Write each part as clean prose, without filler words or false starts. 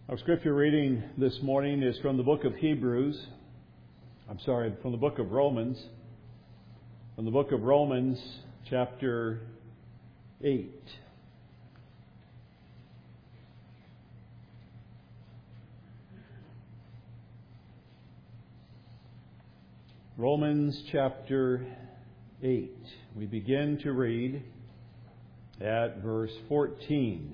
Our scripture reading this morning is from the book of from the book of Romans. From the book of Romans, chapter 8. Romans chapter 8. We begin to read at verse 14.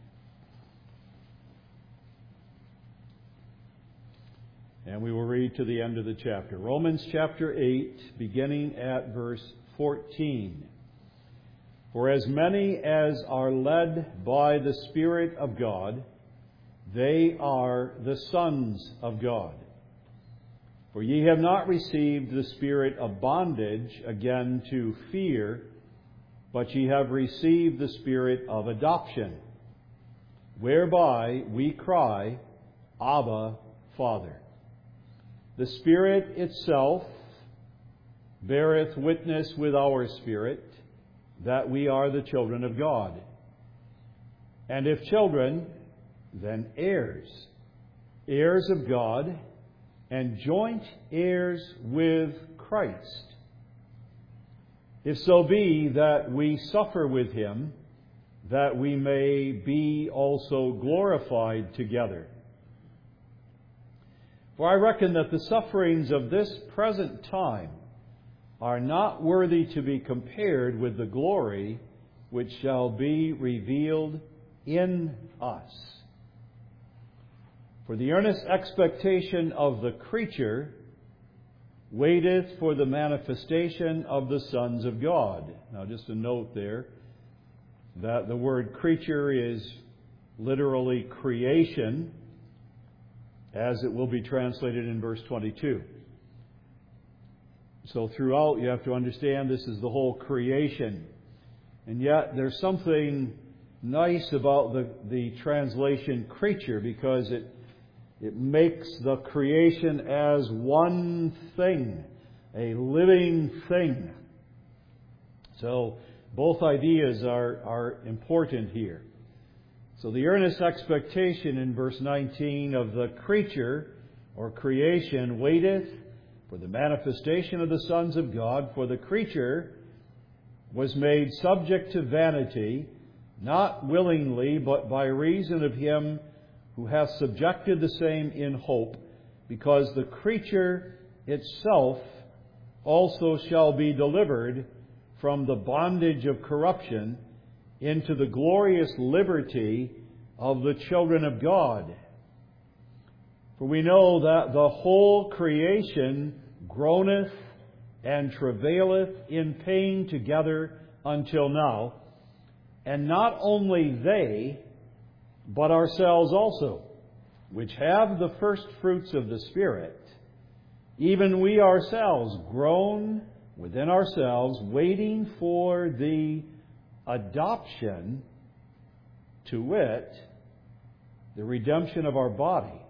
And we will read to the end of the chapter. Romans chapter 8, beginning at verse 14. For as many as are led by the Spirit of God, they are the sons of God. For ye have not received the spirit of bondage again to fear, but ye have received the spirit of adoption, whereby we cry, Abba, Father. The Spirit itself beareth witness with our spirit that we are the children of God. And if children, then heirs, heirs of God, and joint heirs with Christ, if so be that we suffer with Him, that we may be also glorified together. For I reckon that the sufferings of this present time are not worthy to be compared with the glory which shall be revealed in us. For the earnest expectation of the creature waiteth for the manifestation of the sons of God. Now just a note there that the word creature is literally creation, as it will be translated in verse 22. So throughout you have to understand this is the whole creation. And yet there's something nice about the translation creature, because it makes the creation as one thing, a living thing. So both ideas are important here. So the earnest expectation in verse 19 of the creature or creation waiteth for the manifestation of the sons of God. For the creature was made subject to vanity, not willingly, but by reason of Him who hath subjected the same in hope, because the creature itself also shall be delivered from the bondage of corruption into the glorious liberty of the children of God. For we know that the whole creation groaneth and travaileth in pain together until now, and not only they, but ourselves also, which have the first fruits of the Spirit, even we ourselves groan within ourselves, waiting for the adoption, to wit, the redemption of our body.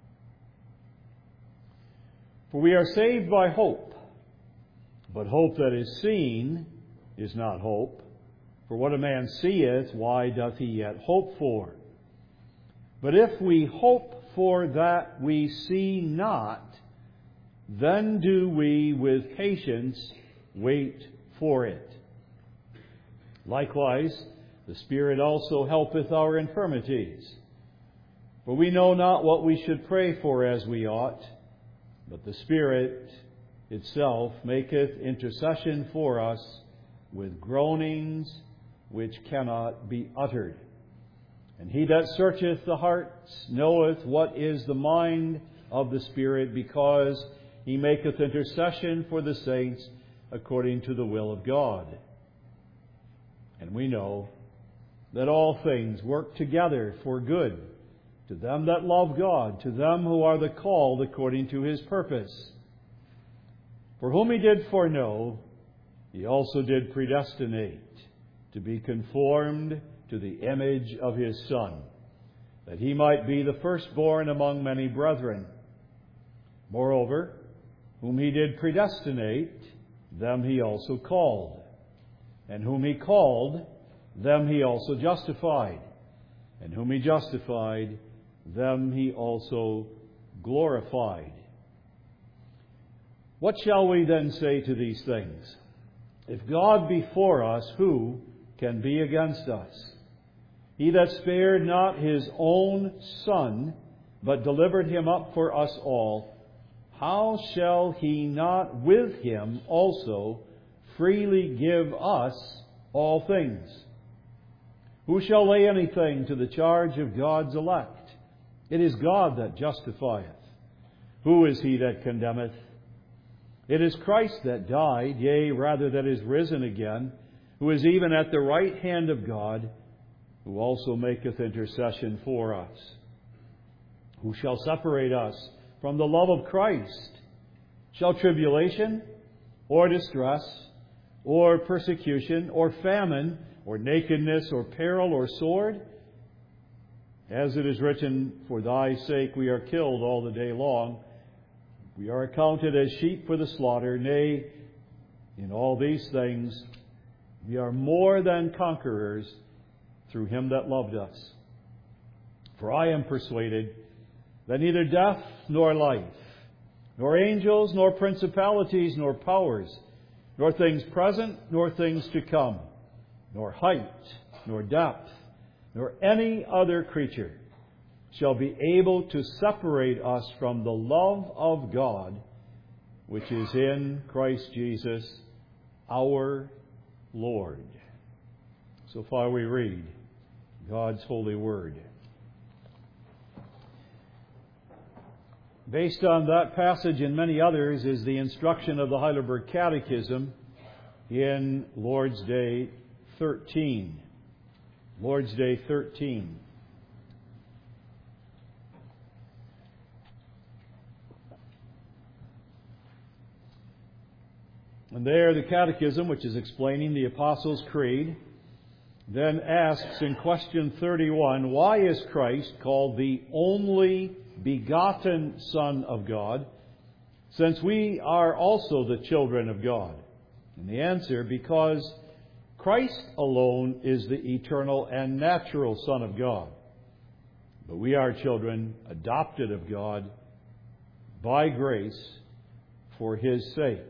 For we are saved by hope, but hope that is seen is not hope. For what a man seeth, why doth he yet hope for? But if we hope for that we see not, then do we with patience wait for it. Likewise, the Spirit also helpeth our infirmities. For we know not what we should pray for as we ought, but the Spirit itself maketh intercession for us with groanings which cannot be uttered. And He that searcheth the hearts knoweth what is the mind of the Spirit, because He maketh intercession for the saints according to the will of God. And we know that all things work together for good to them that love God, to them who are the called according to His purpose. For whom He did foreknow, He also did predestinate to be conformed to the image of His Son, that He might be the firstborn among many brethren. Moreover, whom He did predestinate, them He also called. And whom He called, them He also justified. And whom He justified, them He also glorified. What shall we then say to these things? If God be for us, who can be against us? He that spared not His own Son, but delivered Him up for us all, how shall He not with Him also freely give us all things? Who shall lay anything to the charge of God's elect? It is God that justifieth. Who is he that condemneth? It is Christ that died, yea, rather that is risen again, who is even at the right hand of God, who also maketh intercession for us. Who shall separate us from the love of Christ? Shall tribulation, or distress, or persecution, or famine, or nakedness, or peril, or sword? As it is written, For thy sake we are killed all the day long. We are accounted as sheep for the slaughter. Nay, in all these things we are more than conquerors through Him that loved us. For I am persuaded that neither death nor life, nor angels, nor principalities, nor powers, nor things present, nor things to come, nor height, nor depth, nor any other creature shall be able to separate us from the love of God, which is in Christ Jesus our Lord. So far we read God's holy word. Based on that passage and many others is the instruction of the Heidelberg Catechism in Lord's Day 13. Lord's Day 13. And there the Catechism, which is explaining the Apostles' Creed, then asks in question 31, why is Christ called the only begotten Son of God, since we are also the children of God? And the answer, because Christ alone is the eternal and natural Son of God. But we are children adopted of God by grace for His sake.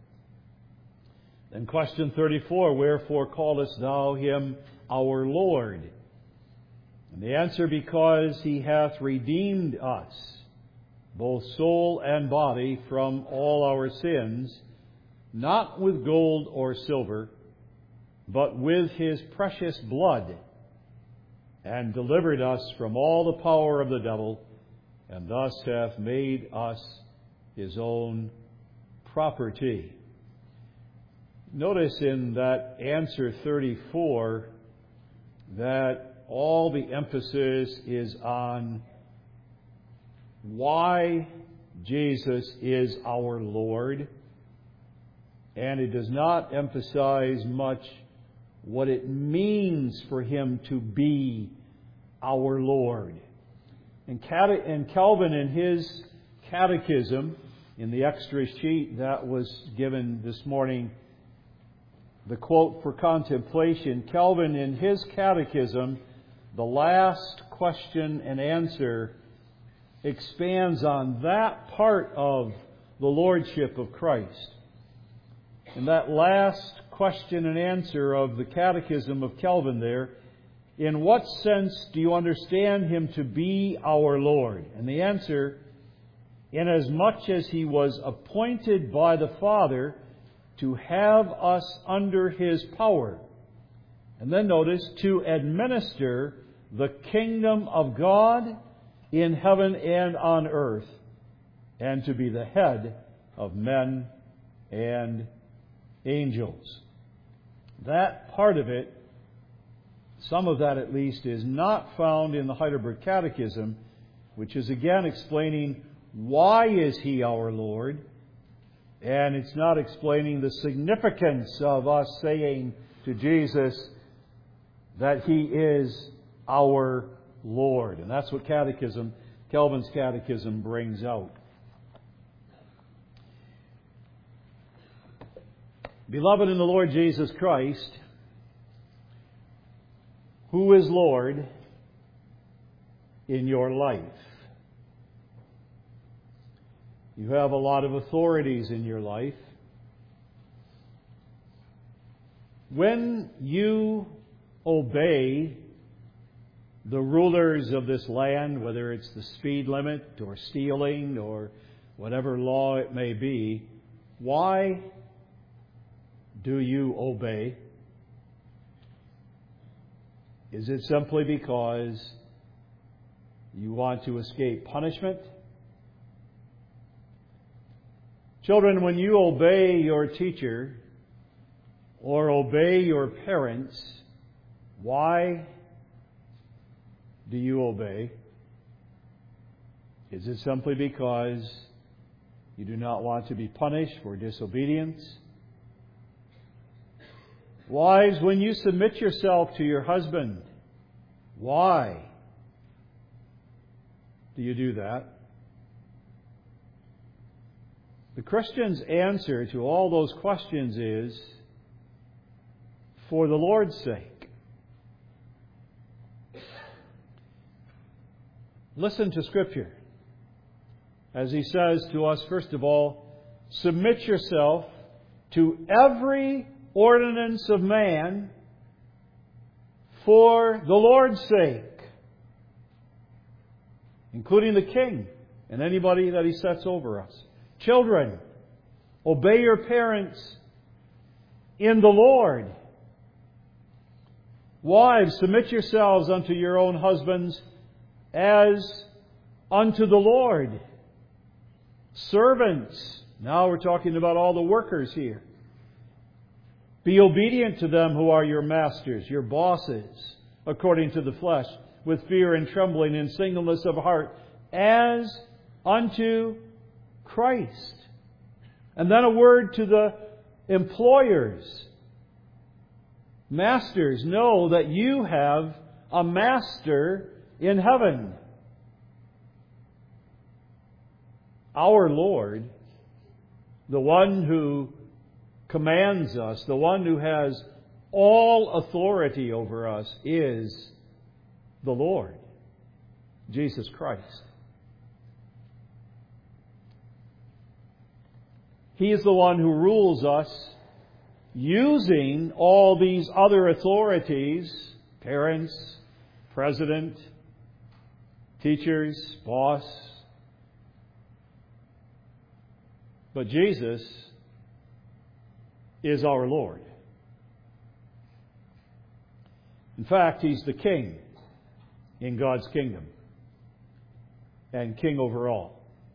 Then question 34, wherefore callest thou Him our Lord? And the answer, because He hath redeemed us, both soul and body, from all our sins, not with gold or silver, but with His precious blood, and delivered us from all the power of the devil, and thus hath made us His own property. Notice in that answer 34 that all the emphasis is on why Jesus is our Lord, and it does not emphasize much what it means for Him to be our Lord. And Calvin, in his catechism, in the extra sheet that was given this morning, the quote for contemplation, Calvin, in his catechism, the last question and answer expands on that part of the Lordship of Christ. And that last question and answer of the Catechism of Calvin there, in what sense do you understand Him to be our Lord? And the answer, inasmuch as He was appointed by the Father to have us under His power. And then notice, to administer the kingdom of God in heaven and on earth, and to be the head of men and angels. That part of it, some of that at least, is not found in the Heidelberg Catechism, which is again explaining why is He our Lord, and it's not explaining the significance of us saying to Jesus that He is our Lord. And that's what Calvin's Catechism brings out. Beloved in the Lord Jesus Christ, who is Lord, in your life. You have a lot of authorities in your life. When you obey the rulers of this land, whether it's the speed limit or stealing or whatever law it may be, why do you obey? Is it simply because you want to escape punishment? Children, when you obey your teacher or obey your parents, why do you obey? Is it simply because you do not want to be punished for disobedience? Wives, when you submit yourself to your husband, why do you do that? The Christian's answer to all those questions is, for the Lord's sake. Listen to Scripture as He says to us, first of all, submit yourself to every ordinance of man for the Lord's sake, including the king and anybody that He sets over us. Children, obey your parents in the Lord. Wives, submit yourselves unto your own husbands as unto the Lord. Servants, now we're talking about all the workers here. Be obedient to them who are your masters, your bosses, according to the flesh, with fear and trembling and singleness of heart, as unto Christ. And then a word to the employers. Masters, know that you have a master in heaven. Our Lord, the one who commands us, the one who has all authority over us, is the Lord, Jesus Christ. He is the one who rules us using all these other authorities, parents, president, teachers, boss. But Jesus is our Lord. In fact, He's the King in God's kingdom and King over all.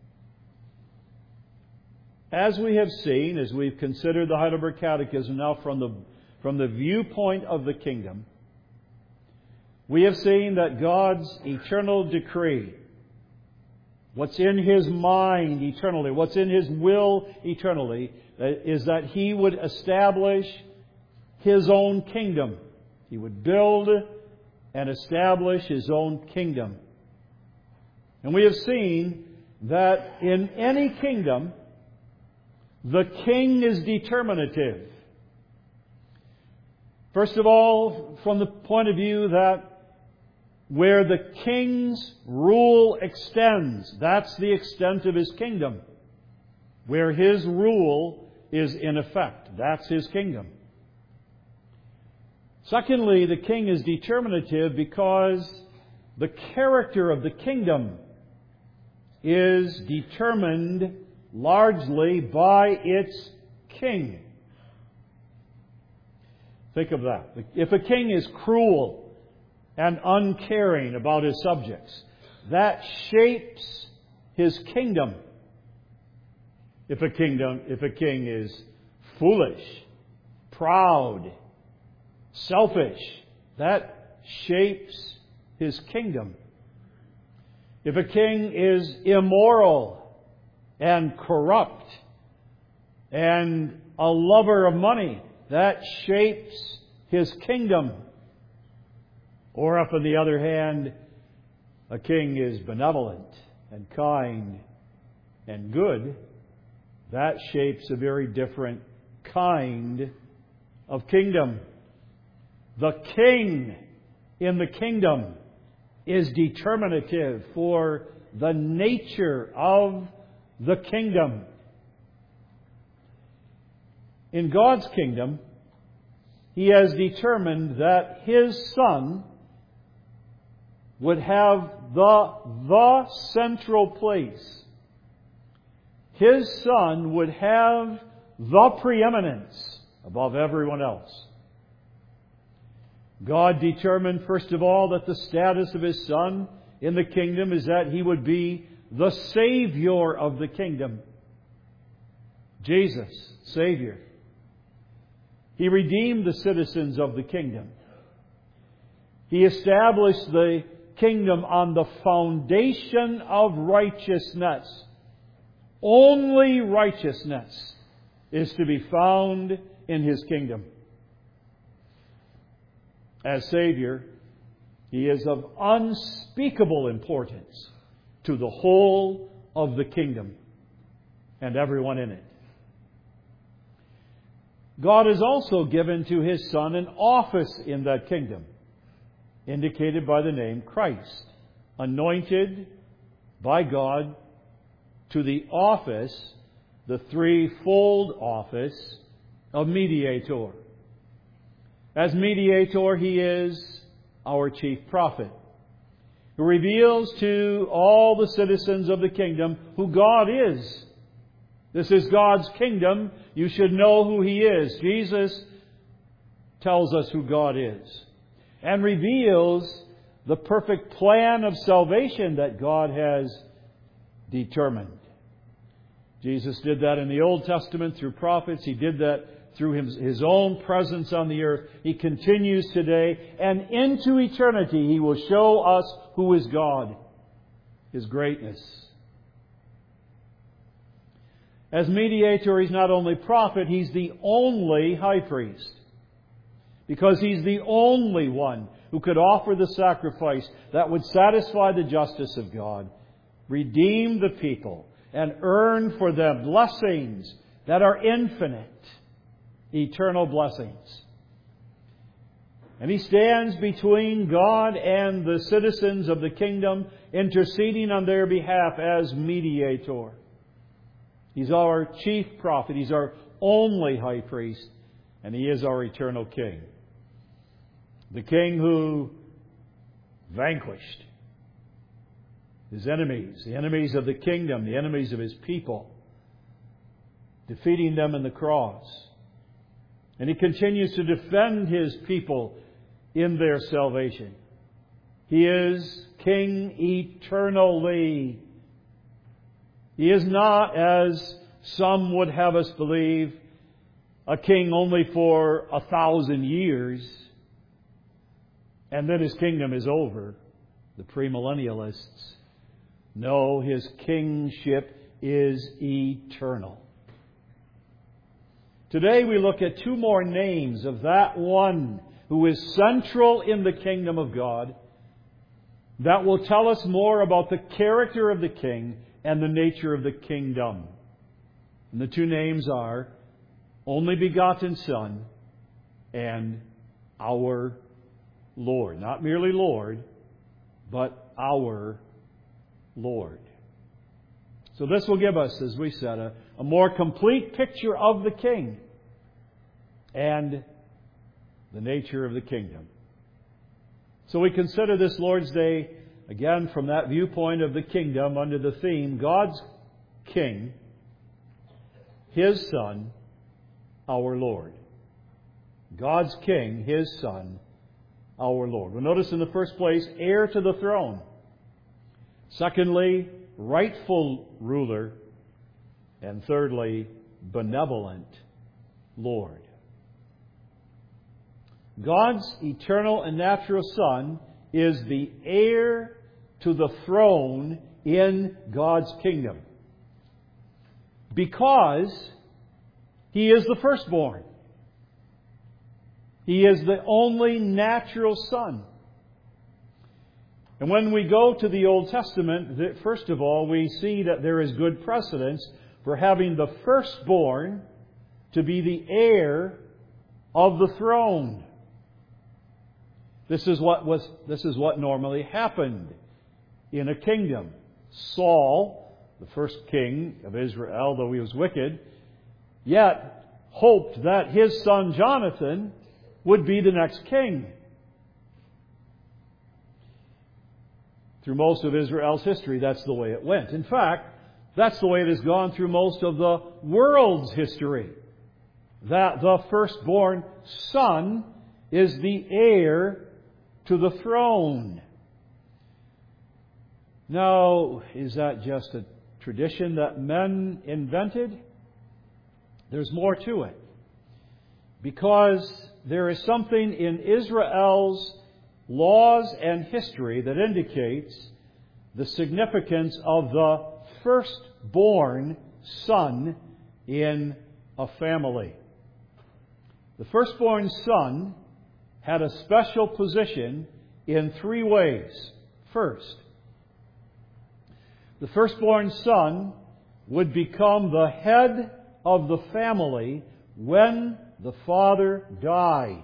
As we have seen, as we've considered the Heidelberg Catechism now from the viewpoint of the kingdom, we have seen that God's eternal decree, what's in His mind eternally, what's in His will eternally, is that He would establish His own kingdom. He would build and establish His own kingdom. And we have seen that in any kingdom, the king is determinative. First of all, from the point of view that where the king's rule extends, that's the extent of his kingdom. Where his rule is in effect, that's his kingdom. Secondly, the king is determinative because the character of the kingdom is determined largely by its king. Think of that. If a king is cruel and uncaring about his subjects, that shapes his kingdom. If a king is foolish, proud, selfish, that shapes his kingdom. If a king is immoral and corrupt and a lover of money, that shapes his kingdom. Or if, on the other hand, a king is benevolent and kind and good, that shapes a very different kind of kingdom. The king in the kingdom is determinative for the nature of the kingdom. In God's kingdom, He has determined that His Son would have the central place. His Son would have the preeminence above everyone else. God determined, first of all, that the status of His Son in the kingdom is that He would be the Savior of the kingdom. Jesus, Savior. He redeemed the citizens of the kingdom. He established the kingdom on the foundation of righteousness. Only righteousness is to be found in His kingdom. As Savior, He is of unspeakable importance to the whole of the kingdom and everyone in it. God has also given to His Son an office in that kingdom, indicated by the name Christ, anointed by God to the office, the threefold office of mediator. As mediator, He is our chief prophet, who reveals to all the citizens of the kingdom who God is. This is God's kingdom. You should know who He is. Jesus tells us who God is and reveals the perfect plan of salvation that God has determined. Jesus did that in the Old Testament through prophets. He did that through His own presence on the earth. He continues today, and into eternity He will show us who is God, His greatness. As mediator, He's not only prophet, He's the only high priest. Because He's the only one who could offer the sacrifice that would satisfy the justice of God, redeem the people, and earn for them blessings that are infinite, eternal blessings. And He stands between God and the citizens of the kingdom, interceding on their behalf as mediator. He's our chief prophet. He's our only high priest. And He is our eternal King. The King who vanquished His enemies, the enemies of the kingdom, the enemies of His people, defeating them in the cross. And He continues to defend His people in their salvation. He is King eternally. He is not, as some would have us believe, a king only for 1,000 years, and then His kingdom is over, the premillennialists. No, His kingship is eternal. Today we look at two more names of that one who is central in the kingdom of God, that will tell us more about the character of the King and the nature of the kingdom. And the two names are Only Begotten Son and Our Lord. Not merely Lord, but Our Lord. So this will give us, as we said, a more complete picture of the King and the nature of the kingdom. So we consider this Lord's Day, again, from that viewpoint of the kingdom under the theme, God's King, His Son, our Lord. God's King, His Son, our Lord. We'll notice in the first place, heir to the throne. Secondly, rightful ruler. And thirdly, benevolent Lord. God's eternal and natural Son is the heir to the throne in God's kingdom, because He is the firstborn. He is the only natural Son. And when we go to the Old Testament, first of all, we see that there is good precedence for having the firstborn to be the heir of the throne. This is what normally happened in a kingdom. Saul, the first king of Israel, though he was wicked, yet hoped that his son Jonathan would be the next king. Through most of Israel's history, that's the way it went. In fact, that's the way it has gone through most of the world's history. That the firstborn son is the heir to the throne. Now, is that just a tradition that men invented? There's more to it. Because there is something in Israel's laws and history that indicates the significance of the firstborn son in a family. The firstborn son had a special position in three ways. First, the firstborn son would become the head of the family when the father died.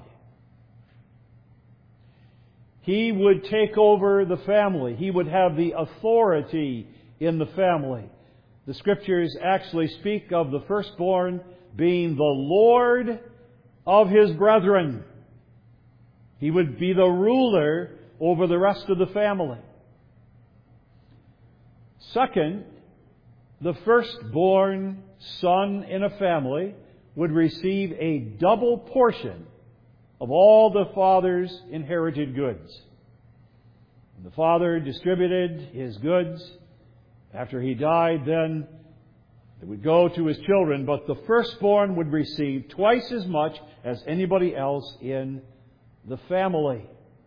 He would take over the family. He would have the authority in the family. The Scriptures actually speak of the firstborn being the Lord of his brethren. He would be the ruler over the rest of the family. Second, the firstborn son in a family would receive a double portion of all the father's inherited goods. The father distributed his goods. After he died, then it would go to his children, but the firstborn would receive twice as much as anybody else in the family.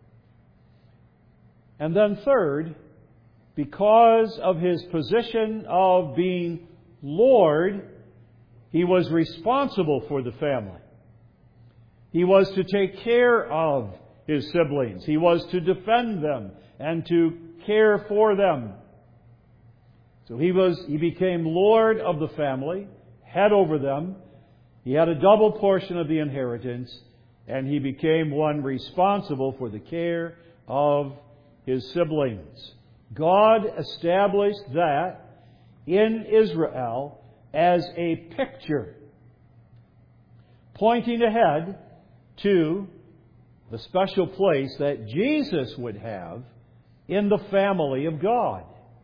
And then third, because of his position of being Lord, he was responsible for the family. He was to take care of his siblings. He was to defend them and to care for them. So he became Lord of the family, head over them. He had a double portion of the inheritance, and he became one responsible for the care of his siblings. God established that in Israel as a picture, pointing ahead to the special place that Jesus would have in the family of God.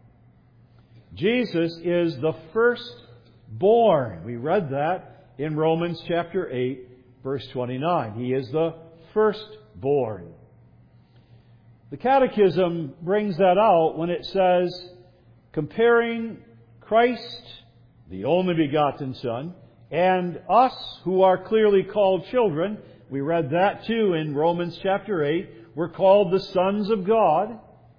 Jesus is the firstborn. We read that in Romans chapter 8, verse 29. He is the firstborn. The Catechism brings that out when it says, comparing Christ, the only begotten Son, and us who are clearly called children. We read that too in Romans chapter 8. We're called the sons of God.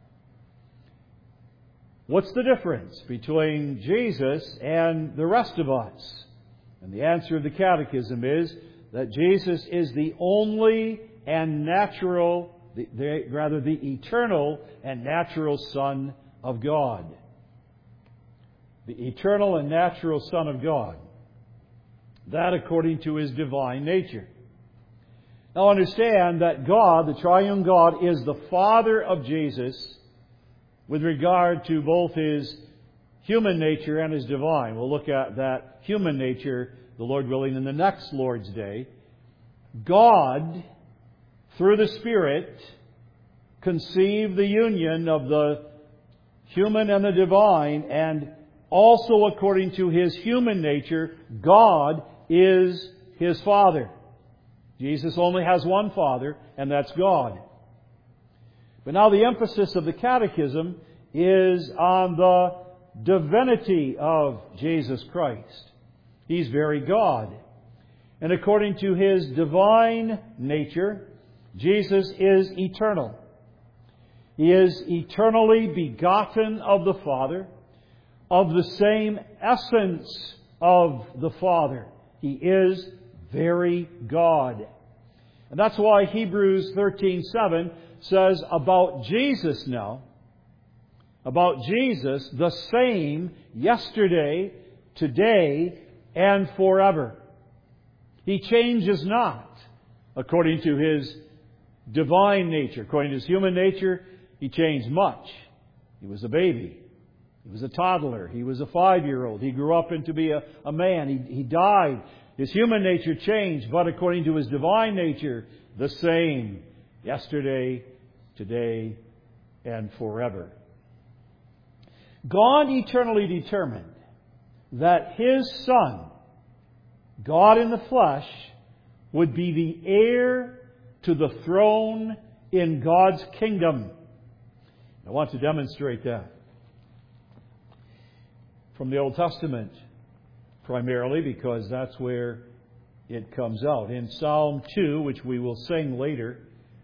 What's the difference between Jesus and the rest of us? And the answer of the Catechism is that Jesus is the only and natural, the eternal and natural Son of God. The eternal and natural Son of God. That according to His divine nature. Now understand that God, the triune God, is the Father of Jesus with regard to both His human nature and His divine. We'll look at that human nature, the Lord willing, in the next Lord's Day. God, through the Spirit, conceived the union of the human and the divine, and also according to His human nature, God is His Father. Jesus only has one Father, and that's God. But now the emphasis of the Catechism is on the divinity of Jesus Christ. He's very God. And according to His divine nature, Jesus is eternal. He is eternally begotten of the Father, of the same essence of the Father. He is very God. And that's why Hebrews 13:7 says about Jesus now, about Jesus, the same yesterday, today, and forever. He changes not according to His divine nature. According to his human nature, he changed much. He was a baby. He was a toddler. He was a 5-year-old. He grew up into be a man. He died. His human nature changed, but according to his divine nature, the same. Yesterday, today, and forever. God eternally determined that His Son, God in the flesh, would be the heir to the throne in God's kingdom. I want to demonstrate that from the Old Testament, primarily because that's where it comes out. In Psalm 2, which we will sing later,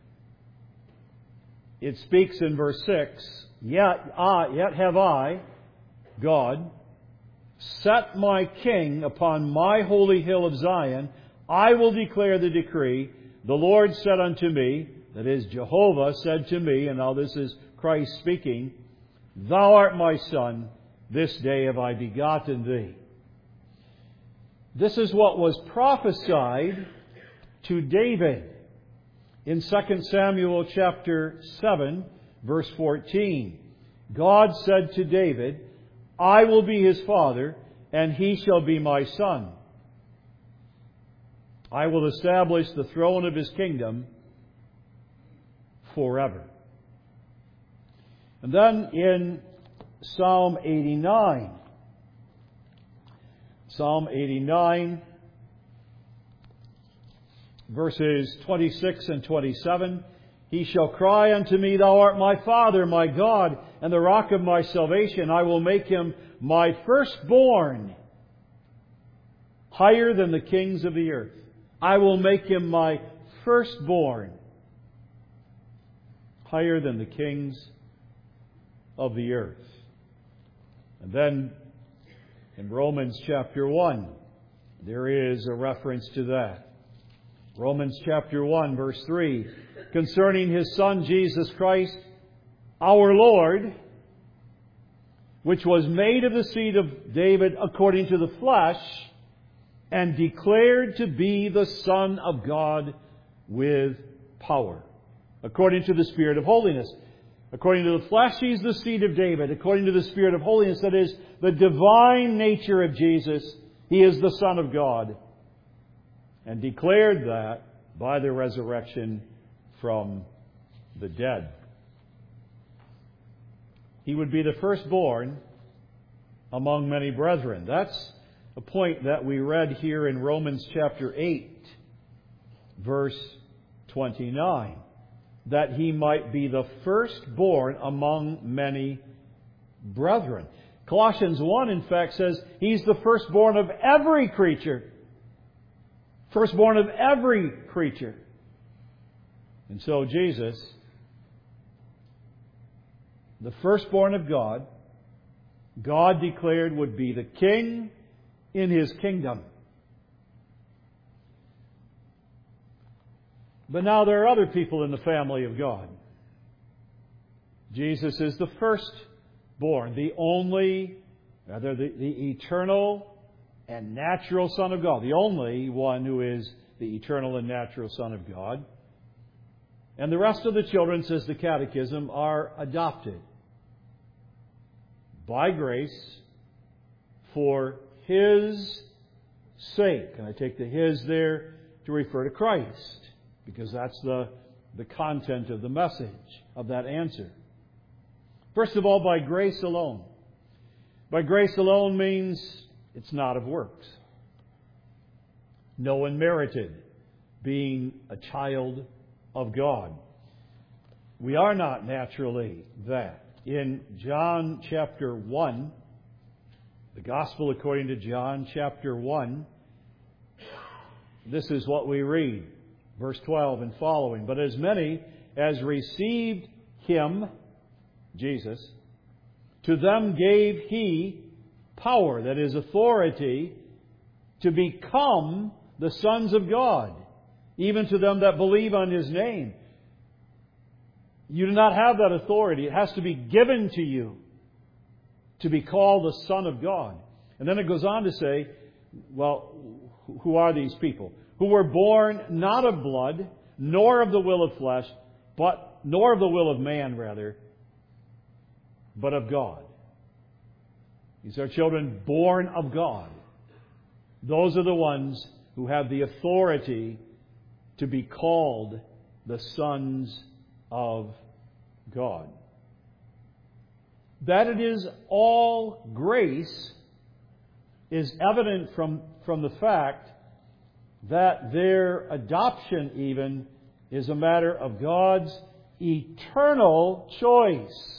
it speaks in verse 6, Yet have I, God, set my king upon my holy hill of Zion. I will declare the decree. The Lord said unto me, that is, Jehovah said to me, and now this is Christ speaking, Thou art my son, this day have I begotten thee. This is what was prophesied to David in 2 Samuel chapter 7, verse 14. God said to David, I will be his father, and he shall be my son. I will establish the throne of his kingdom forever. And then in Psalm 89, verses 26 and 27, He shall cry unto me, Thou art my Father, my God, and the rock of my salvation. I will make him my firstborn, higher than the kings of the earth. I will make him my firstborn, higher than the kings of the earth. And then in Romans chapter 1, there is a reference to that. Romans chapter 1, verse 3, concerning His Son, Jesus Christ, our Lord, which was made of the seed of David according to the flesh, and declared to be the Son of God with power, according to the Spirit of holiness. According to the flesh, He's the seed of David. According to the Spirit of holiness, that is, the divine nature of Jesus, He is the Son of God. And declared that by the resurrection from the dead. He would be the firstborn among many brethren. That's a point that we read here in Romans chapter 8, verse 29. That He might be the firstborn among many brethren. Colossians 1, in fact, says He's the firstborn of every creature. Firstborn of every creature. And so Jesus, the firstborn of God, God declared would be the king in His kingdom. But now there are other people in the family of God. Jesus is the firstborn, the only, rather the eternal and natural Son of God. The only one who is the eternal and natural Son of God. And the rest of the children, says the Catechism, are adopted by grace for His sake. And I take the His there to refer to Christ, because that's the content of the message of that answer. First of all, by grace alone. By grace alone means it's not of works. No one merited being a child of God. We are not naturally that. In John chapter 1, the Gospel according to John chapter 1, this is what we read. Verse 12 and following. But as many as received Him, Jesus, to them gave He power, that is authority, to become the sons of God, even to them that believe on His name. You do not have that authority. It has to be given to you to be called the Son of God. And then it goes on to say, well, who are these people? Who were born not of blood, nor of the will of flesh, nor of the will of man, but of God. These are children born of God. Those are the ones who have the authority to be called the sons of God. That it is all grace is evident from the fact that their adoption even is a matter of God's eternal choice.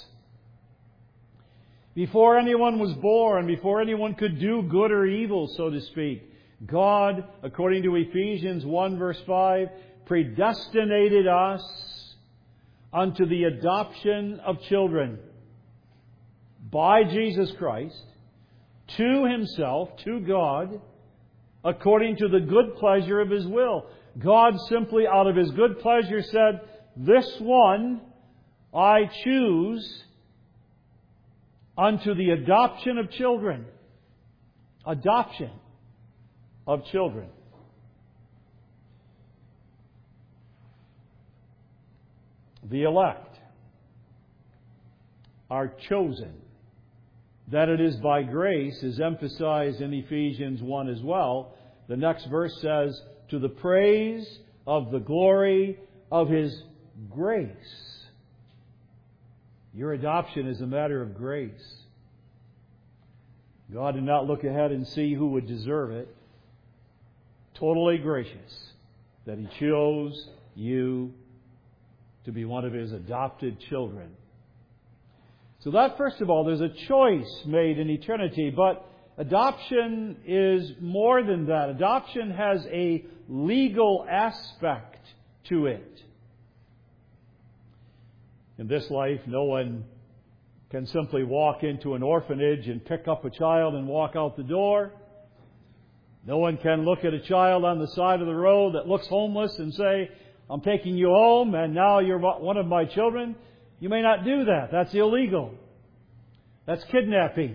Before anyone was born, before anyone could do good or evil, so to speak, God, according to Ephesians 1 verse 5, predestinated us unto the adoption of children by Jesus Christ to Himself, to God, according to the good pleasure of His will. God simply, out of His good pleasure, said, "This one I choose unto the adoption of children." Adoption of children. The elect are chosen. That it is by grace is emphasized in Ephesians 1 as well. The next verse says, "To the praise of the glory of His grace." Your adoption is a matter of grace. God did not look ahead and see who would deserve it. Totally gracious that He chose you to be one of His adopted children. So that, first of all, there's a choice made in eternity, but adoption is more than that. Adoption has a legal aspect to it. In this life, no one can simply walk into an orphanage and pick up a child and walk out the door. No one can look at a child on the side of the road that looks homeless and say, "I'm taking you home and now you're one of my children." You may not do that. That's illegal. That's kidnapping.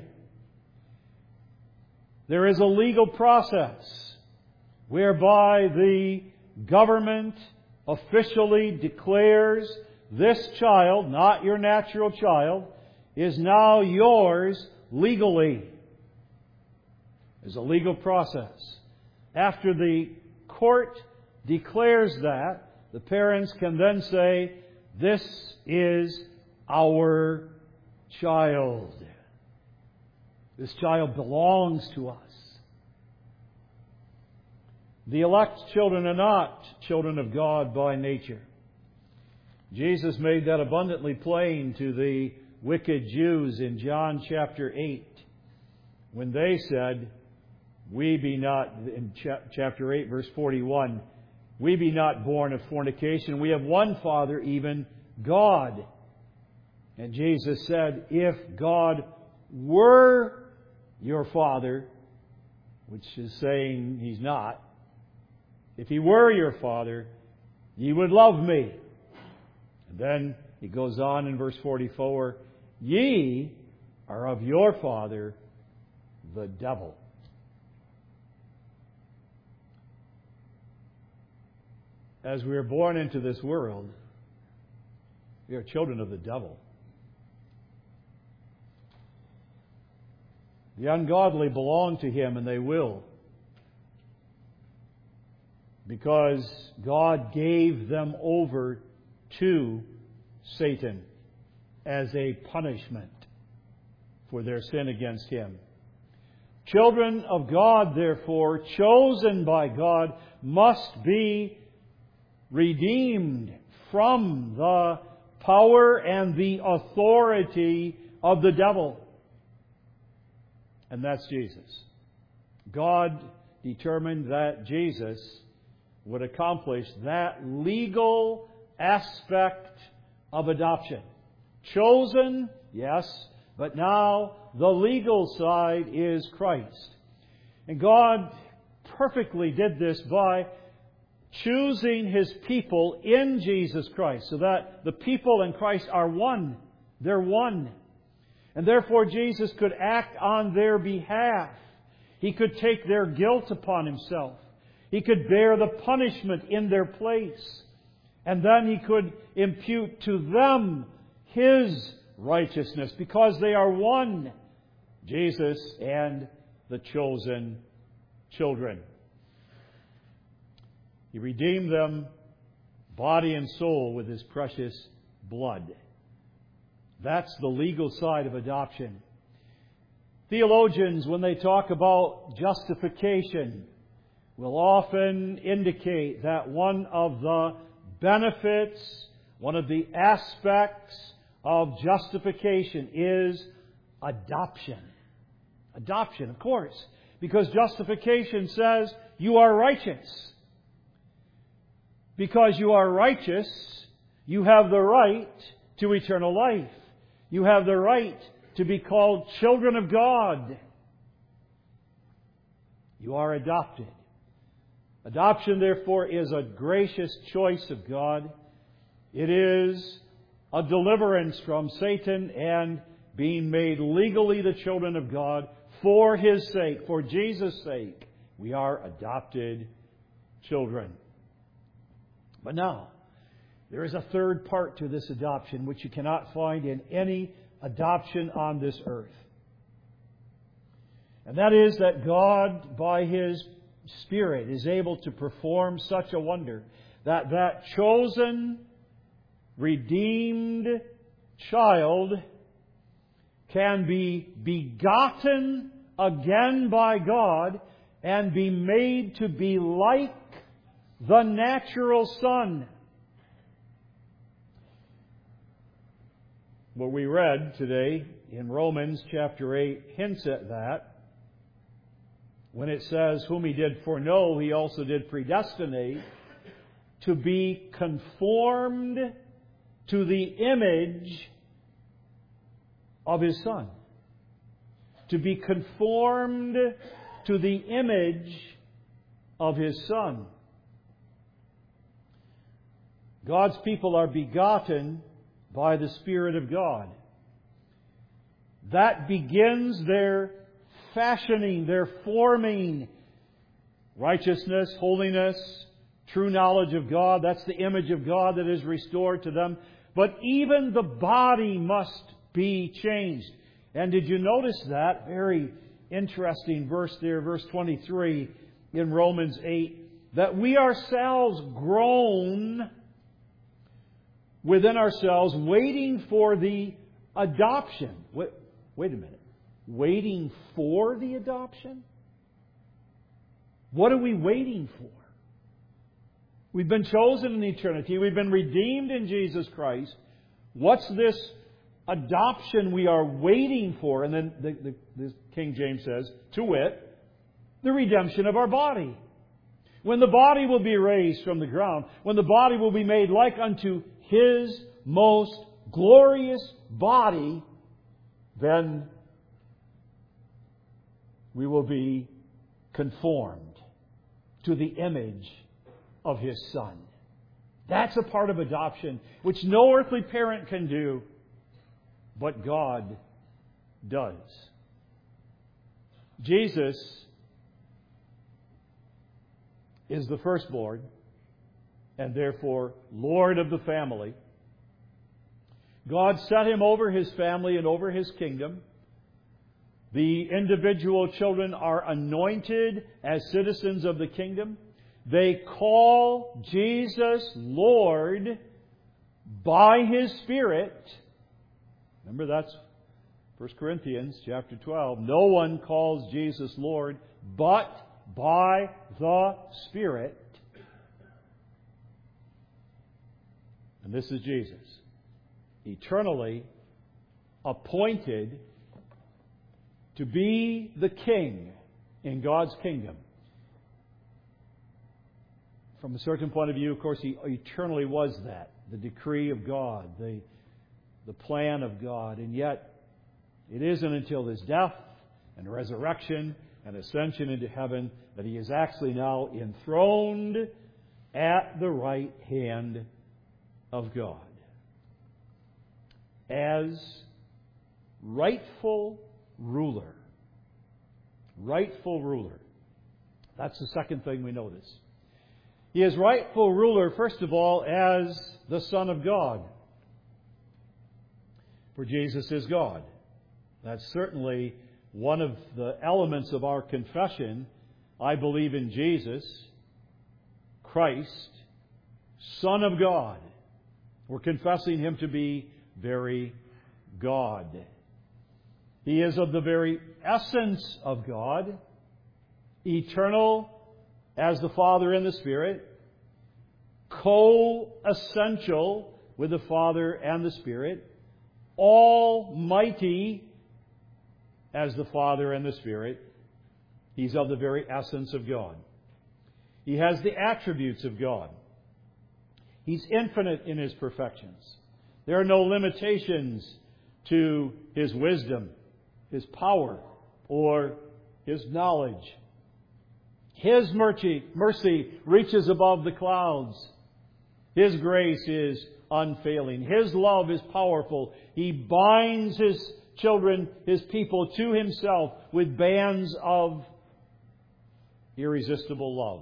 There is a legal process whereby the government officially declares this child, not your natural child, is now yours legally. There's a legal process. After the court declares that, the parents can then say, "This is our child. This child belongs to us." The elect children are not children of God by nature. Jesus made that abundantly plain to the wicked Jews in John chapter 8, when they said, "We be not," in chapter 8, verse 41, "We be not born of fornication. We have one Father, even God." And Jesus said, "If God were your Father," which is saying He's not, "if He were your Father, ye would love me." And then He goes on in verse 44, "Ye are of your father, the devil." As we are born into this world, we are children of the devil. The ungodly belong to him, and they will, because God gave them over to Satan as a punishment for their sin against Him. Children of God, therefore, chosen by God, must be redeemed from the power and the authority of the devil. And that's Jesus. God determined that Jesus would accomplish that legal aspect of adoption. Chosen, yes, but now the legal side is Christ. And God perfectly did this by choosing His people in Jesus Christ, so that the people and Christ are one. They're one. And therefore Jesus could act on their behalf. He could take their guilt upon Himself. He could bear the punishment in their place. And then He could impute to them His righteousness, because they are one, Jesus and the chosen children. He redeemed them, body and soul, with His precious blood. That's the legal side of adoption. Theologians, when they talk about justification, will often indicate that one of the benefits, one of the aspects of justification is adoption. Adoption, of course, because justification says you are righteous. Because you are righteous, you have the right to eternal life. You have the right to be called children of God. You are adopted. Adoption, therefore, is a gracious choice of God. It is a deliverance from Satan and being made legally the children of God for His sake, for Jesus' sake. We are adopted children. But now, there is a third part to this adoption which you cannot find in any adoption on this earth. And that is that God, by His Spirit, is able to perform such a wonder that that chosen, redeemed child can be begotten again by God and be made to be like the natural Son. What we read today in Romans chapter 8 hints at that. When it says, whom He did foreknow, He also did predestinate to be conformed to the image of His Son. To be conformed to the image of His Son. God's people are begotten by the Spirit of God. That begins their fashioning, their forming. Righteousness, holiness, true knowledge of God. That's the image of God that is restored to them. But even the body must be changed. And did you notice that? Very interesting verse there, verse 23 in Romans 8. That we ourselves groan within ourselves, waiting for the adoption. Wait a minute. Waiting for the adoption? What are we waiting for? We've been chosen in eternity. We've been redeemed in Jesus Christ. What's this adoption we are waiting for? And then the King James says, to wit, the redemption of our body. When the body will be raised from the ground, when the body will be made like unto His most glorious body, then we will be conformed to the image of His Son. That's a part of adoption which no earthly parent can do, but God does. Jesus is the firstborn and therefore Lord of the family. God set Him over His family and over His kingdom. The individual children are anointed as citizens of the kingdom. They call Jesus Lord by His Spirit. Remember, that's 1 Corinthians chapter 12. No one calls Jesus Lord but by the Spirit. And this is Jesus, eternally appointed to be the King in God's kingdom. From a certain point of view, of course, He eternally was that. The decree of God, the plan of God. And yet, it isn't until His death and resurrection and ascension into heaven that He is actually now enthroned at the right hand of God as rightful ruler. Rightful ruler. That's the second thing we notice. He is rightful ruler, first of all, as the Son of God. For Jesus is God. That's certainly one of the elements of our confession. I believe in Jesus, Christ, Son of God. We're confessing Him to be very God. He is of the very essence of God, eternal as the Father and the Spirit, co-essential with the Father and the Spirit, almighty as the Father and the Spirit. He's of the very essence of God. He has the attributes of God. He's infinite in His perfections. There are no limitations to His wisdom, His power, or His knowledge. His mercy reaches above the clouds. His grace is unfailing. His love is powerful. He binds His children, His people, to Himself with bands of irresistible love.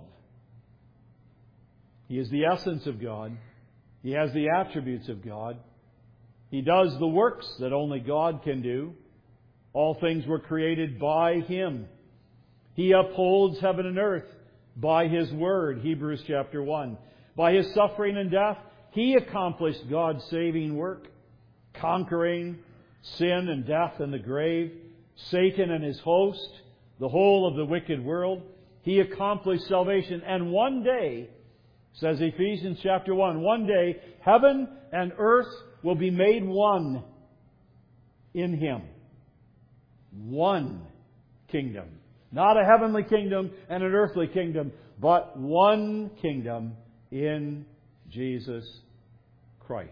He is the essence of God. He has the attributes of God. He does the works that only God can do. All things were created by Him. He upholds heaven and earth by His word, Hebrews chapter 1. By His suffering and death, He accomplished God's saving work, conquering sin and death and the grave, Satan and his host, the whole of the wicked world. He accomplished salvation. And one day, says Ephesians chapter 1, one day heaven and earth will be made one in Him. One kingdom. Not a heavenly kingdom and an earthly kingdom, but one kingdom in Jesus Christ.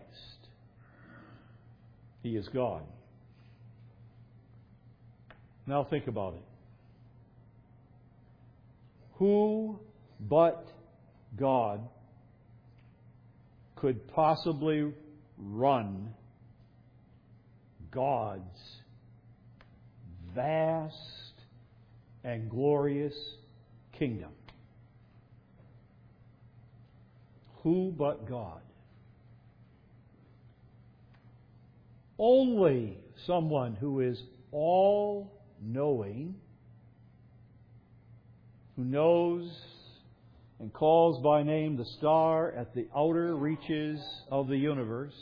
He is God. Now think about it. Who but God could possibly run God's vast and glorious kingdom? Who but God? Only someone who is all-knowing, who knows and calls by name the star at the outer reaches of the universe,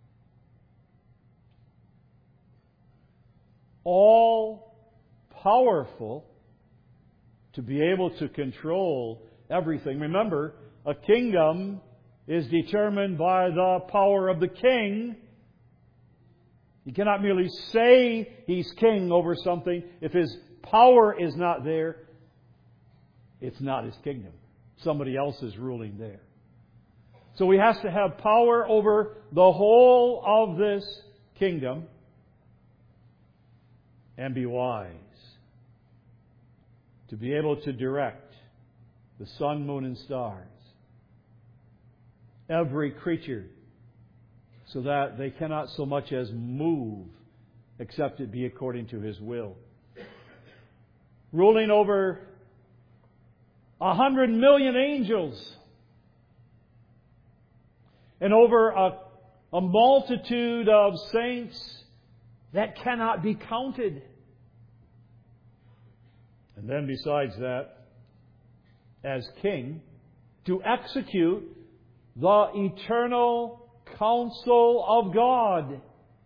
all-powerful to be able to control everything. Remember, a kingdom is determined by the power of the king. He cannot merely say He's king over something. If His power is not there, it's not His kingdom. Somebody else is ruling there. So He has to have power over the whole of this kingdom and be wise to be able to direct the sun, moon, and stars, every creature, so that they cannot so much as move except it be according to His will. Ruling over 100 million angels and over a multitude of saints that cannot be counted. And then besides that, as King, to execute the eternal counsel of God.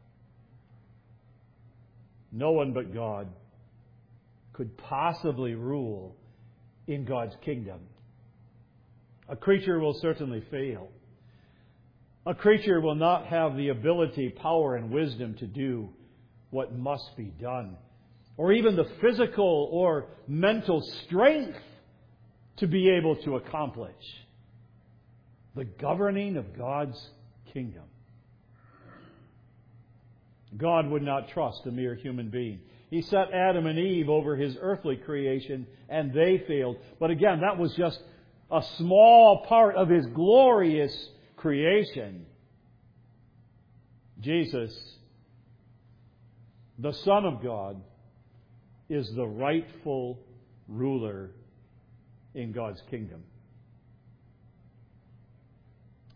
No one but God could possibly rule in God's kingdom. A creature will certainly fail. A creature will not have the ability, power, and wisdom to do what must be done, or even the physical or mental strength to be able to accomplish the governing of God's kingdom. God would not trust a mere human being. He set Adam and Eve over His earthly creation, and they failed. But again, that was just a small part of His glorious creation. Jesus, the Son of God, is the rightful ruler in God's kingdom.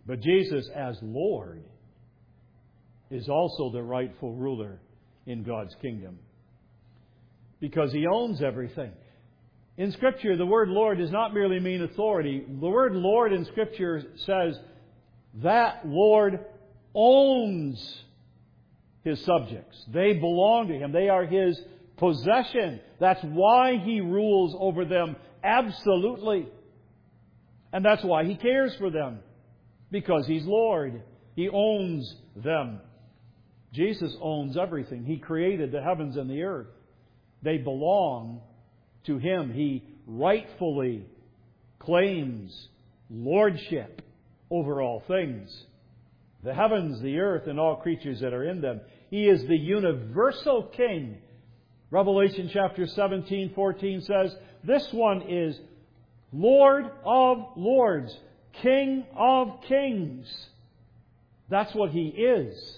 But Jesus, as Lord, is also the rightful ruler in God's kingdom, because He owns everything. In Scripture, the word Lord does not merely mean authority. The word Lord in Scripture says that Lord owns His subjects. They belong to Him. They are His possession. That's why He rules over them absolutely. And that's why He cares for them. Because He's Lord. He owns them. Jesus owns everything. He created the heavens and the earth. They belong to Him. He rightfully claims lordship over all things. The heavens, the earth, and all creatures that are in them. He is the universal King. Revelation chapter 17:14 says, this one is Lord of lords, King of kings. That's what He is.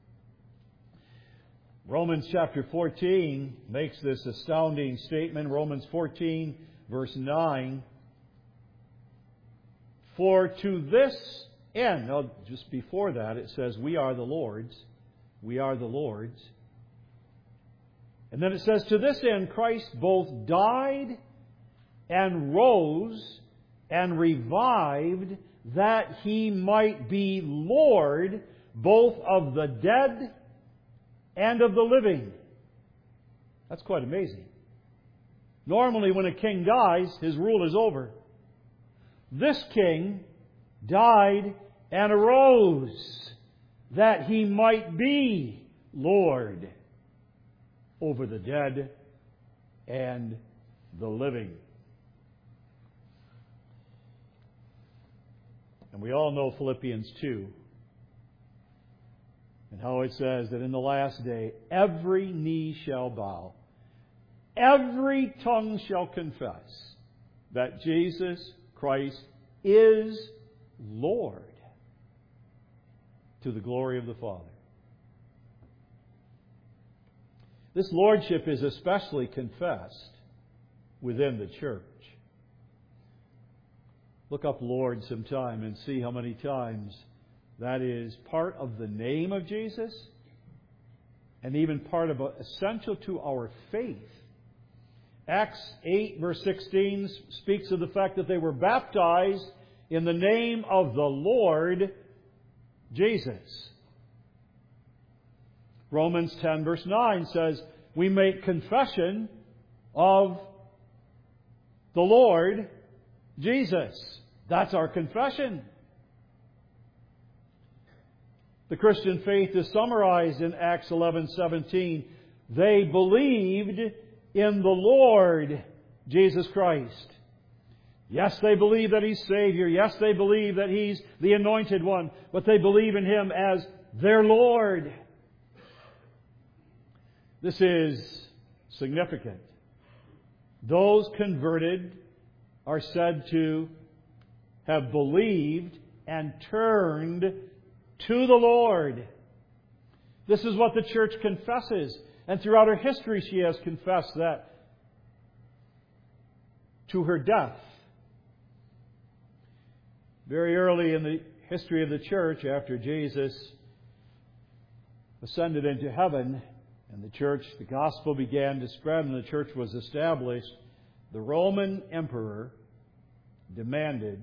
Romans chapter 14 makes this astounding statement. Romans 14, verse 9. For to this end, now just before that it says, we are the Lord's. We are the Lord's. And then it says, to this end Christ both died and rose and revived, that He might be Lord both of the dead and of the living. That's quite amazing. Normally when a king dies, his rule is over. This king died and arose, that He might be Lord over the dead and the living. And we all know Philippians 2. And how it says that in the last day, every knee shall bow, every tongue shall confess that Jesus Christ is Lord, to the glory of the Father. This lordship is especially confessed within the church. Look up Lord sometime and see how many times that is part of the name of Jesus and even part of essential to our faith. Acts 8 verse 16 speaks of the fact that they were baptized in the name of the Lord Jesus. Romans 10 verse 9 says, we make confession of the Lord Jesus. That's our confession. The Christian faith is summarized in Acts 11:17. They believed in the Lord Jesus Christ. Yes, they believe that He's Savior. Yes, they believe that He's the Anointed One. But they believe in Him as their Lord. This is significant. Those converted are said to have believed and turned to the Lord. This is what the church confesses. And throughout her history she has confessed that to her death. Very early in the history of the church, after Jesus ascended into heaven and the church, the gospel began to spread and the church was established, the Roman emperor demanded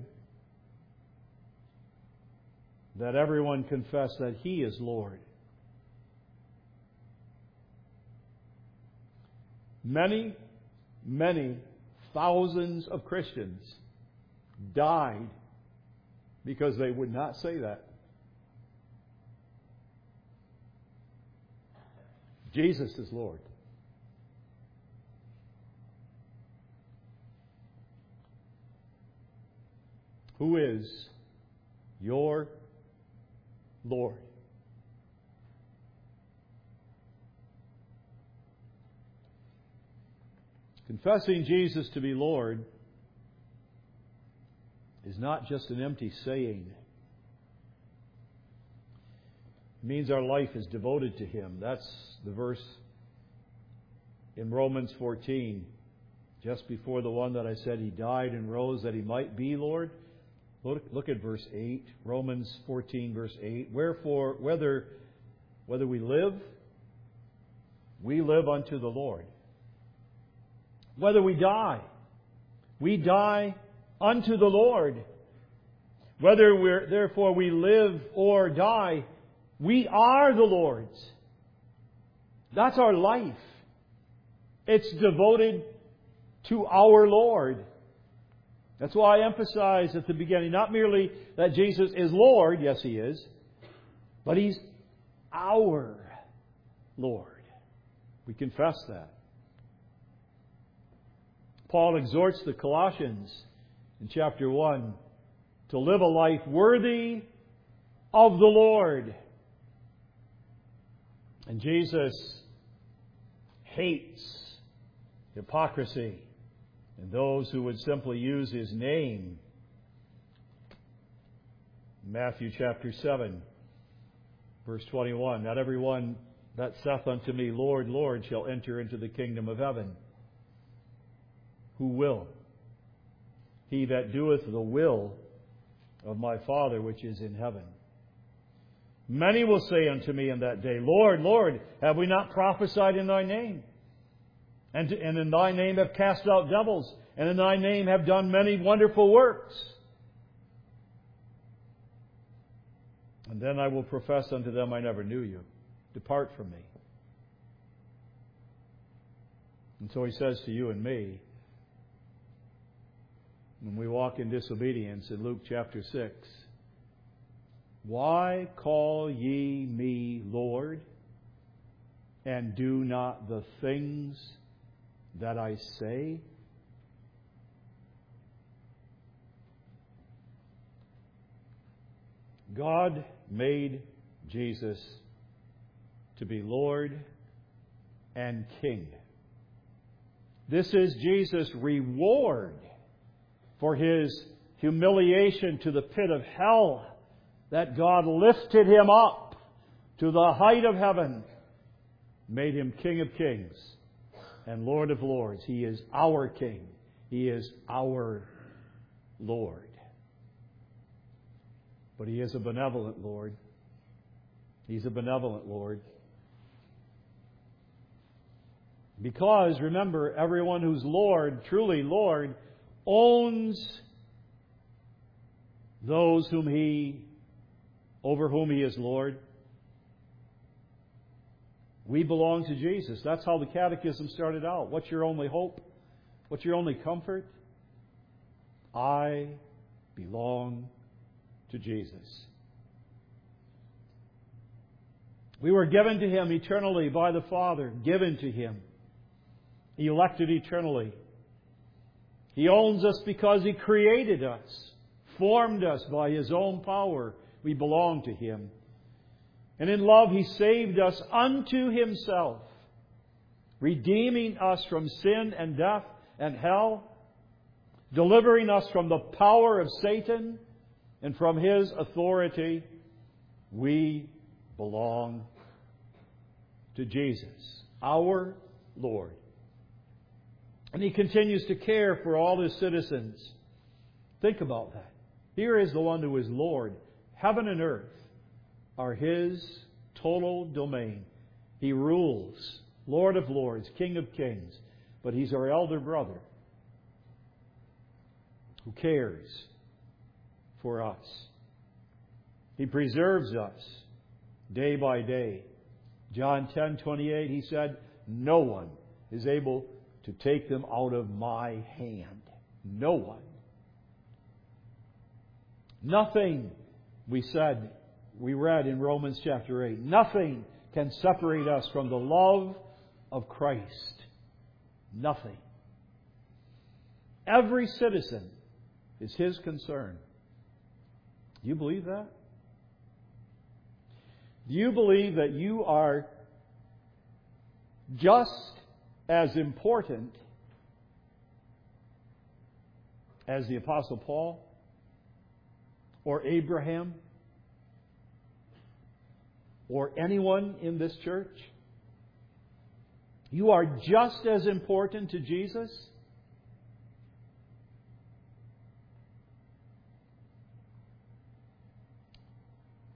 that everyone confess that He is Lord. Many, many thousands of Christians died because they would not say that. Jesus is Lord. Who is your Lord? Confessing Jesus to be Lord is not just an empty saying. It means our life is devoted to Him. That's the verse in Romans 14, just before the one that I said He died and rose that He might be Lord. Look at verse 8, Romans 14, verse 8. Wherefore, whether we live unto the Lord. Whether we die unto the Lord. Therefore we live or die, we are the Lord's. That's our life. It's devoted to our Lord. That's why I emphasized at the beginning, not merely that Jesus is Lord, yes He is, but He's our Lord. We confess that. Paul exhorts the Colossians in chapter 1 to live a life worthy of the Lord. And Jesus hates hypocrisy and those who would simply use His name. Matthew chapter 7, verse 21. Not everyone that saith unto me, Lord, Lord, shall enter into the kingdom of heaven. Who will? He that doeth the will of my Father which is in heaven. Many will say unto me in that day, Lord, Lord, have we not prophesied in Thy name? And in Thy name have cast out devils, and in Thy name have done many wonderful works. And then I will profess unto them, I never knew you. Depart from me. And so He says to you and me, when we walk in disobedience in Luke chapter 6, why call ye me Lord, and do not the things that I say? God made Jesus to be Lord and King. This is Jesus' reward for His humiliation to the pit of hell, that God lifted Him up to the height of heaven, made Him King of kings and Lord of lords. He is our King. He is our Lord. But He is a benevolent Lord. He's a benevolent Lord. Because, remember, everyone who's Lord, truly Lord, owns those over whom He is Lord. We belong to Jesus. That's how the Catechism started out. What's your only hope? What's your only comfort? I belong to Jesus. We were given to Him eternally by the Father, given to Him, elected eternally. He owns us because He created us, formed us by His own power. We belong to Him. And in love He saved us unto Himself, redeeming us from sin and death and hell, delivering us from the power of Satan and from his authority. We belong to Jesus, our Lord. And He continues to care for all His citizens. Think about that. Here is the one who is Lord. Heaven and earth are His total domain. He rules, Lord of lords, King of kings. But He's our elder brother who cares for us. He preserves us day by day. John 10:28, He said, no one is able to take them out of my hand. No one. Nothing, we read in Romans chapter 8, nothing can separate us from the love of Christ. Nothing. Every citizen is His concern. Do you believe that? Do you believe that you are just as important as the Apostle Paul or Abraham or anyone in this church? You are just as important to Jesus.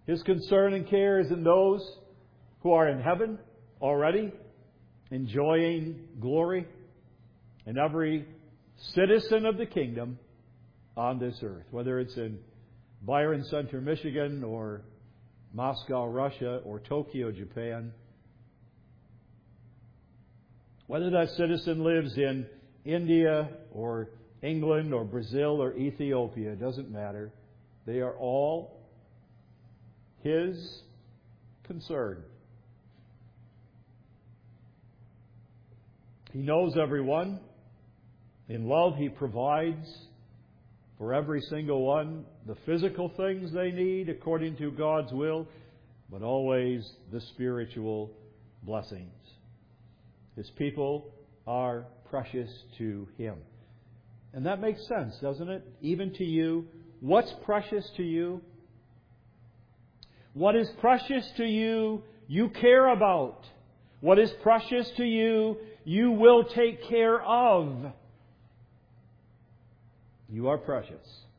His concern and care is in those who are in heaven already, enjoying glory, and every citizen of the kingdom on this earth, whether it's in Byron Center, Michigan, or Moscow, Russia, or Tokyo, Japan. Whether that citizen lives in India or England or Brazil or Ethiopia, it doesn't matter. They are all His concern. He knows everyone. In love, He provides for every single one the physical things they need according to God's will, but always the spiritual blessings. His people are precious to Him. And that makes sense, doesn't it? Even to you. What's precious to you? What is precious to you, you care about. What is precious to you, you will take care of. You are precious.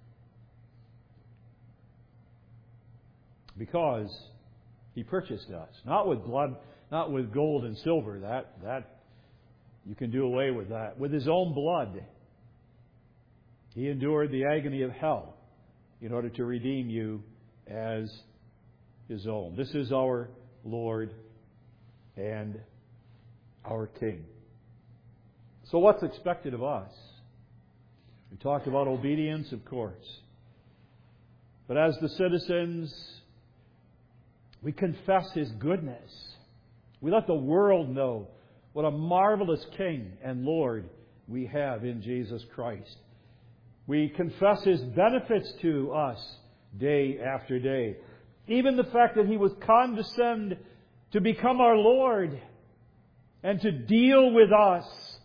Because He purchased us. Not with blood, not with gold and silver. That you can do away with that. With His own blood. He endured the agony of hell in order to redeem you as His own. This is our Lord and our King. So what's expected of us? We talked about obedience, of course. But as the citizens, we confess His goodness. We let the world know what a marvelous King and Lord we have in Jesus Christ. We confess His benefits to us day after day. Even the fact that He was condescend to become our Lord and to deal with us.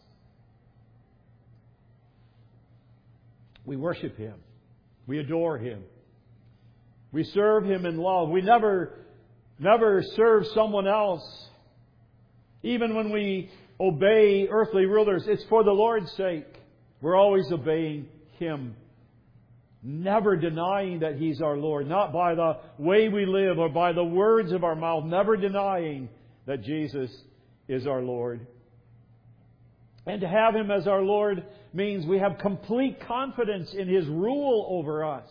We worship Him. We adore Him. We serve Him in love. We never serve someone else. Even when we obey earthly rulers, it's for the Lord's sake. We're always obeying Him. Never denying that He's our Lord. Not by the way we live or by the words of our mouth. Never denying that Jesus is our Lord. And to have Him as our Lord means we have complete confidence in His rule over us.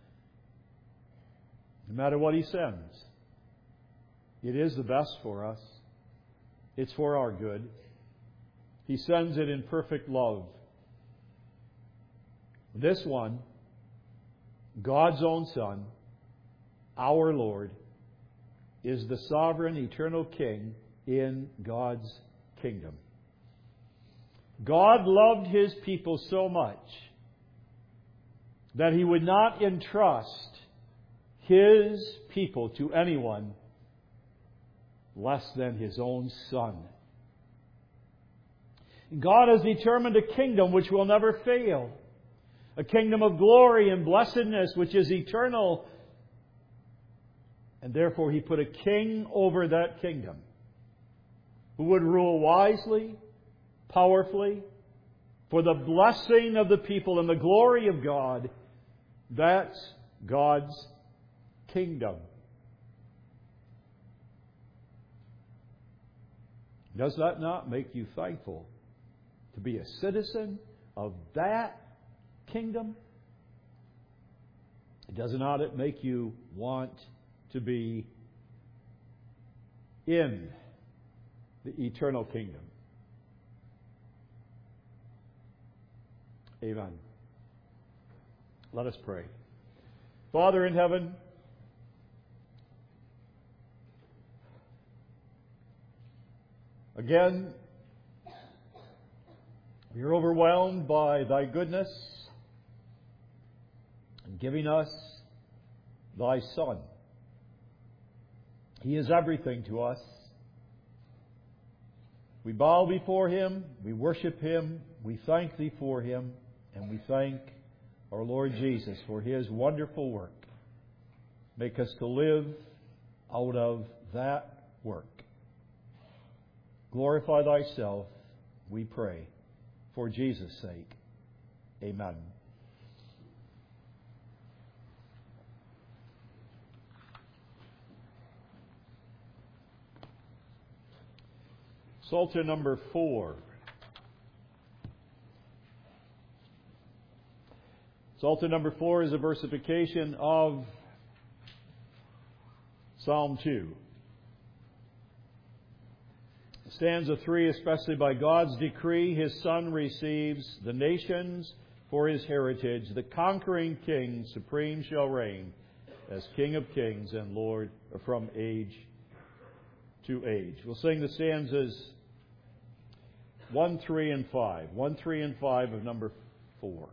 No matter what He sends, it is the best for us. It's for our good. He sends it in perfect love. This one, God's own Son, our Lord, is the sovereign, eternal King in God's kingdom. God loved His people so much that He would not entrust His people to anyone less than His own Son. God has determined a kingdom which will never fail. A kingdom of glory and blessedness which is eternal. And therefore He put a king over that kingdom who would rule wisely, powerfully, for the blessing of the people and the glory of God. That's God's kingdom. Does that not make you thankful to be a citizen of that kingdom? Does not it make you want to be in the eternal kingdom? Amen. Let us pray. Father in heaven, again, we are overwhelmed by Thy goodness in giving us Thy Son. He is everything to us. We bow before Him, we worship Him, we thank Thee for Him, and we thank our Lord Jesus for His wonderful work. Make us to live out of that work. Glorify Thyself, we pray, for Jesus' sake. Amen. Psalter number 4. Psalter number 4 is a versification of Psalm 2. Stanza 3, especially by God's decree, His Son receives the nations for His heritage. The conquering King supreme shall reign as King of kings and Lord from age to age. We'll sing the stanzas 1, 3, and 5. 1, 3, and 5 of number 4.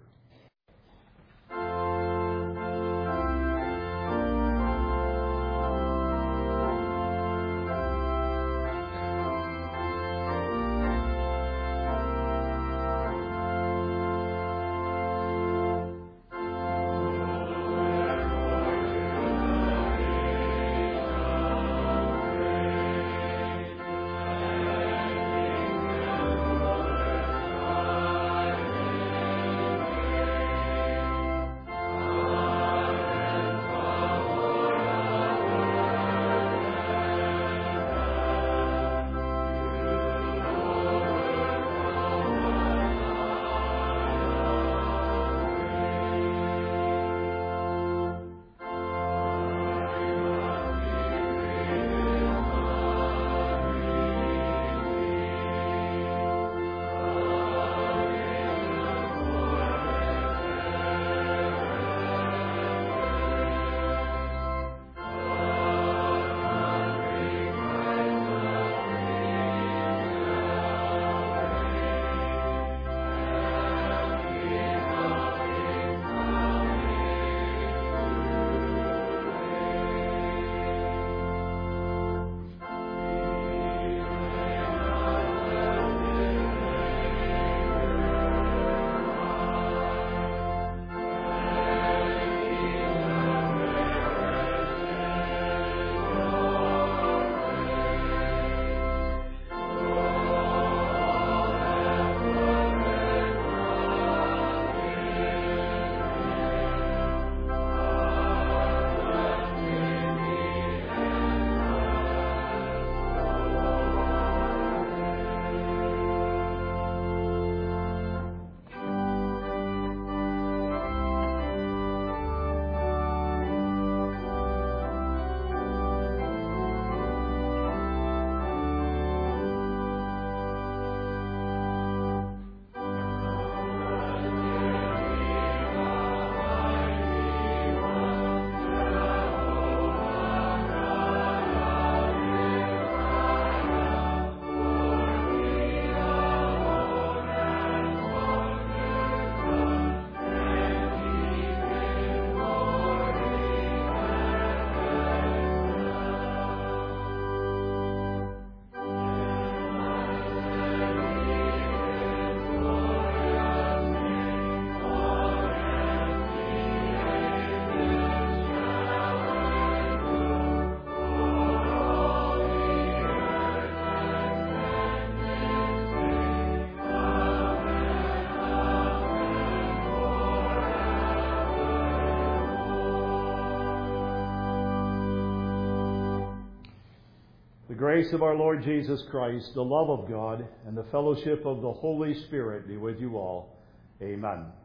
The grace of our Lord Jesus Christ, the love of God, and the fellowship of the Holy Spirit be with you all. Amen.